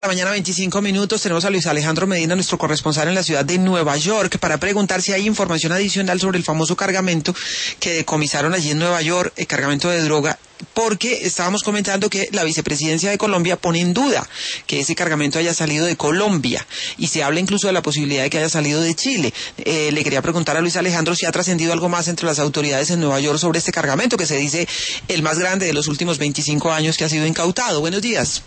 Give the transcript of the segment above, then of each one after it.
La mañana 25 minutos tenemos a Luis Alejandro Medina, nuestro corresponsal en la ciudad de Nueva York, para preguntar si hay información adicional sobre el famoso cargamento que decomisaron allí en Nueva York, el cargamento de droga, porque estábamos comentando que la vicepresidencia de Colombia pone en duda que ese cargamento haya salido de Colombia y se habla incluso de la posibilidad de que haya salido de Chile. Le quería preguntar a Luis Alejandro si ha trascendido algo más entre las autoridades en Nueva York sobre este cargamento, que se dice el más grande de los últimos 25 años que ha sido incautado. Buenos días.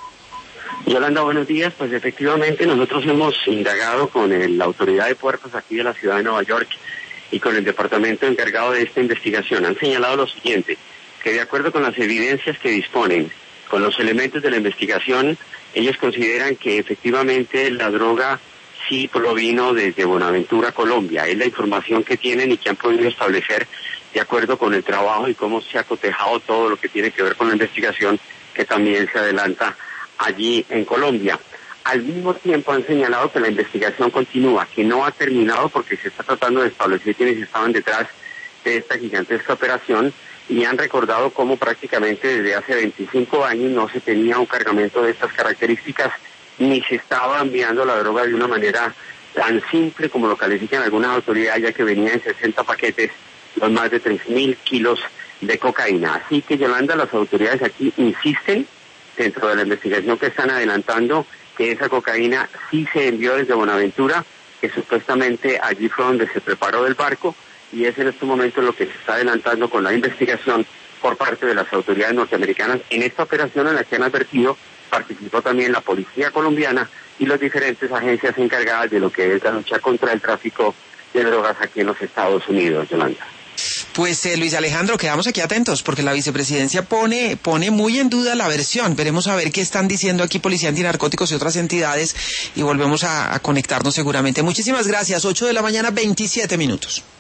Yolanda, buenos días. Pues efectivamente nosotros hemos indagado con la autoridad de puertos aquí de la ciudad de Nueva York y con el departamento encargado de esta investigación. Han señalado lo siguiente, que de acuerdo con las evidencias que disponen, con los elementos de la investigación, ellos consideran que efectivamente la droga sí provino desde Buenaventura, Colombia. Es la información que tienen y que han podido establecer de acuerdo con el trabajo y cómo se ha cotejado todo lo que tiene que ver con la investigación, que también se adelanta allí en Colombia. Al mismo tiempo han señalado que la investigación continúa, que no ha terminado porque se está tratando de establecer quiénes estaban detrás de esta gigantesca operación, y han recordado cómo prácticamente desde hace 25 años no se tenía un cargamento de estas características, ni se estaba enviando la droga de una manera tan simple como lo califican algunas autoridades, ya que venía en 60 paquetes los más de 3.000 kilos de cocaína. Así que, Yolanda, las autoridades aquí insisten dentro de la investigación que están adelantando, que esa cocaína sí se envió desde Buenaventura, que supuestamente allí fue donde se preparó el barco, y es en este momento lo que se está adelantando con la investigación por parte de las autoridades norteamericanas. En esta operación en la que han advertido, participó también la policía colombiana y las diferentes agencias encargadas de lo que es la lucha contra el tráfico de drogas aquí en los Estados Unidos, Yolanda. Pues Luis Alejandro, quedamos aquí atentos porque la vicepresidencia pone muy en duda la versión. Veremos a ver qué están diciendo aquí Policía Antinarcóticos y otras entidades y volvemos a conectarnos seguramente. Muchísimas gracias. 8 de la mañana, 27 minutos.